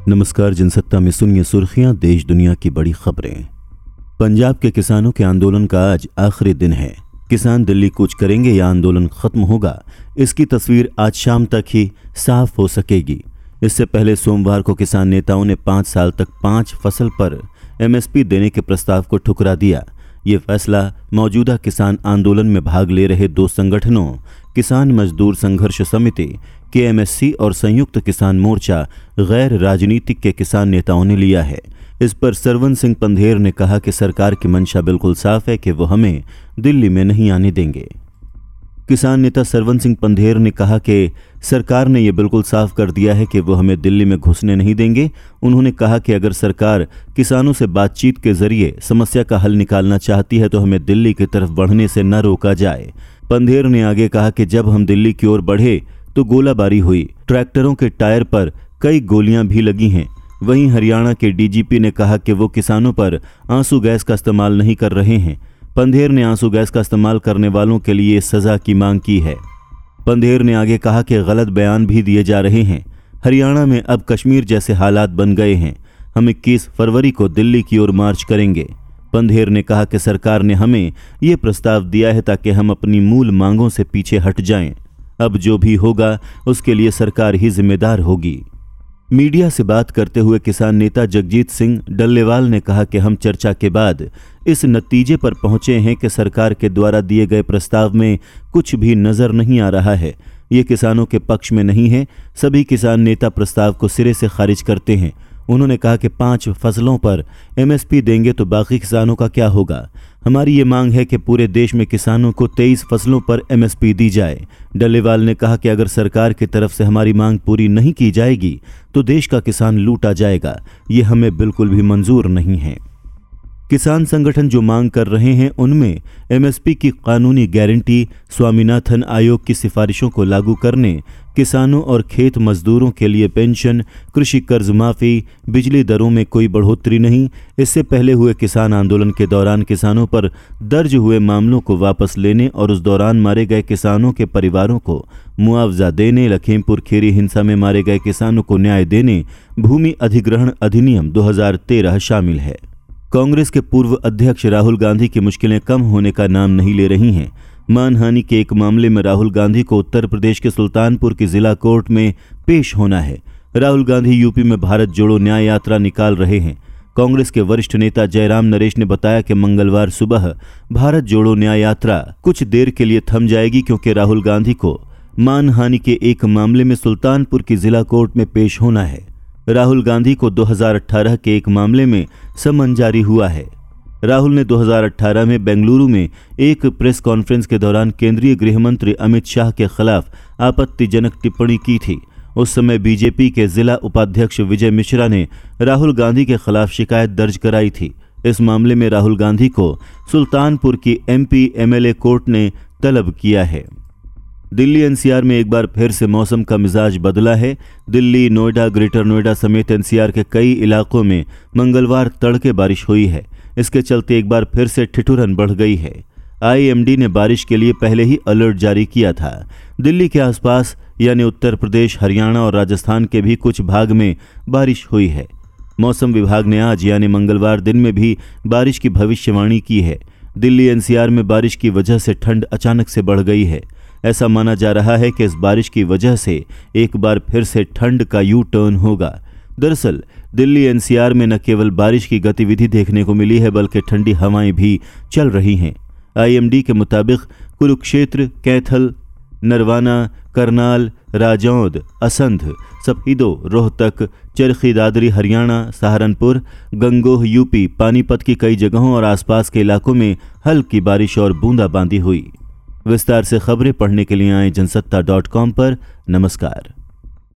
नमस्कार। जनसत्ता में सुनिए सुर्खियां, देश दुनिया की बड़ी खबरें। पंजाब के किसानों के आंदोलन का आज आखिरी दिन है। किसान दिल्ली कूच करेंगे या आंदोलन खत्म होगा, इसकी तस्वीर आज शाम तक ही साफ हो सकेगी। इससे पहले सोमवार को किसान नेताओं ने 5 साल तक 5 फसल पर एमएसपी देने के प्रस्ताव को ठुकरा दिया। ये फैसला मौजूदा किसान आंदोलन में भाग ले रहे 2 संगठनों किसान मजदूर संघर्ष समिति केएमएससी और संयुक्त किसान मोर्चा गैर राजनीतिक के किसान नेताओं ने लिया है। इस पर सरवन सिंह पंधेर ने कहा कि सरकार की मंशा बिल्कुल साफ है कि वो हमें दिल्ली में नहीं आने देंगे। किसान नेता सरवन सिंह पंधेर ने कहा कि सरकार ने यह बिल्कुल साफ कर दिया है कि वो हमें दिल्ली में घुसने नहीं देंगे। उन्होंने कहा कि अगर सरकार किसानों से बातचीत के जरिए समस्या का हल निकालना चाहती है तो हमें दिल्ली की तरफ बढ़ने से न रोका जाए। पंधेर ने आगे कहा कि जब हम दिल्ली की ओर बढ़े तो गोलाबारी हुई, ट्रैक्टरों के टायर पर कई गोलियां भी लगी हैं। वहीं हरियाणा के डीजीपी ने कहा कि वो किसानों पर आंसू गैस का इस्तेमाल नहीं कर रहे हैं। पंधेर ने आंसू गैस का इस्तेमाल करने वालों के लिए सजा की मांग की है। पंधेर ने आगे कहा कि गलत बयान भी दिए जा रहे हैं। हरियाणा में अब कश्मीर जैसे हालात बन गए हैं। हम 21 फरवरी को दिल्ली की ओर मार्च करेंगे। पंधेर ने कहा कि सरकार ने हमें ये प्रस्ताव दिया है ताकि हम अपनी मूल मांगों से पीछे हट जाएं। अब जो भी होगा उसके लिए सरकार ही जिम्मेदार होगी। मीडिया से बात करते हुए किसान नेता जगजीत सिंह डल्लेवाल ने कहा कि हम चर्चा के बाद इस नतीजे पर पहुंचे हैं कि सरकार के द्वारा दिए गए प्रस्ताव में कुछ भी नजर नहीं आ रहा है। ये किसानों के पक्ष में नहीं है। सभी किसान नेता प्रस्ताव को सिरे से खारिज करते हैं। उन्होंने कहा कि 5 फसलों पर एमएसपी देंगे तो बाकी किसानों का क्या होगा। हमारी ये मांग है कि पूरे देश में किसानों को 23 फसलों पर एमएसपी दी जाए। डल्लेवाल ने कहा कि अगर सरकार की तरफ से हमारी मांग पूरी नहीं की जाएगी तो देश का किसान लूटा जाएगा। ये हमें बिल्कुल भी मंजूर नहीं है। किसान संगठन जो मांग कर रहे हैं उनमें एमएसपी की कानूनी गारंटी, स्वामीनाथन आयोग की सिफारिशों को लागू करने, किसानों और खेत मजदूरों के लिए पेंशन, कृषि कर्ज माफी, बिजली दरों में कोई बढ़ोतरी नहीं। इससे पहले हुए किसान आंदोलन के दौरान किसानों पर दर्ज हुए मामलों को वापस लेने और उस दौरान मारे गए किसानों के परिवारों को मुआवजा देने, लखीमपुर खीरी हिंसा में मारे गए किसानों को न्याय देने, भूमि अधिग्रहण अधिनियम 2013 शामिल है। कांग्रेस के पूर्व अध्यक्ष राहुल गांधी की मुश्किलें कम होने का नाम नहीं ले रही हैं। मानहानि के एक मामले में राहुल गांधी को उत्तर प्रदेश के सुल्तानपुर की जिला कोर्ट में पेश होना है। राहुल गांधी यूपी में भारत जोड़ो न्याय यात्रा निकाल रहे हैं। कांग्रेस के वरिष्ठ नेता जयराम नरेश ने बताया कि मंगलवार सुबह भारत जोड़ो न्याय यात्रा कुछ देर के लिए थम जाएगी क्योंकि राहुल गांधी को मानहानि के एक मामले में सुल्तानपुर की जिला कोर्ट में पेश होना है। राहुल गांधी को 2018 के एक मामले में समन जारी हुआ है। राहुल ने 2018 में बेंगलुरु में एक प्रेस कॉन्फ्रेंस के दौरान केंद्रीय गृह मंत्री अमित शाह के खिलाफ आपत्तिजनक टिप्पणी की थी। उस समय बीजेपी के जिला उपाध्यक्ष विजय मिश्रा ने राहुल गांधी के खिलाफ शिकायत दर्ज कराई थी। इस मामले में राहुल गांधी को सुल्तानपुर की एमपी एमएलए कोर्ट ने तलब किया है। दिल्ली एनसीआर में एक बार फिर से मौसम का मिजाज बदला है। दिल्ली, नोएडा, ग्रेटर नोएडा समेत एनसीआर के कई इलाकों में मंगलवार तड़के बारिश हुई है। इसके चलते एक बार फिर से ठिठुरन बढ़ गई है। आईएमडी ने बारिश के लिए पहले ही अलर्ट जारी किया था। दिल्ली के आसपास यानी उत्तर प्रदेश, हरियाणा और राजस्थान के भी कुछ भाग में बारिश हुई है। मौसम विभाग ने आज यानी मंगलवार दिन में भी बारिश की भविष्यवाणी की है। दिल्ली एनसीआर में बारिश की वजह से ठंड अचानक से बढ़ गई है। ऐसा माना जा रहा है कि इस बारिश की वजह से एक बार फिर से ठंड का यू टर्न होगा। दरअसल दिल्ली एनसीआर में न केवल बारिश की गतिविधि देखने को मिली है बल्कि ठंडी हवाएं भी चल रही हैं। आईएमडी के मुताबिक कुरुक्षेत्र, कैथल, नरवाना, करनाल, राजौंद, असंध, सफीदो, रोहतक, चरखी दादरी हरियाणा, सहारनपुर, गंगोह यूपी, पानीपत की कई जगहों और आसपास के इलाकों में हल्की बारिश और बूंदाबांदी हुई। विस्तार से खबरें पढ़ने के लिए आए जनसत्ता.com पर। नमस्कार।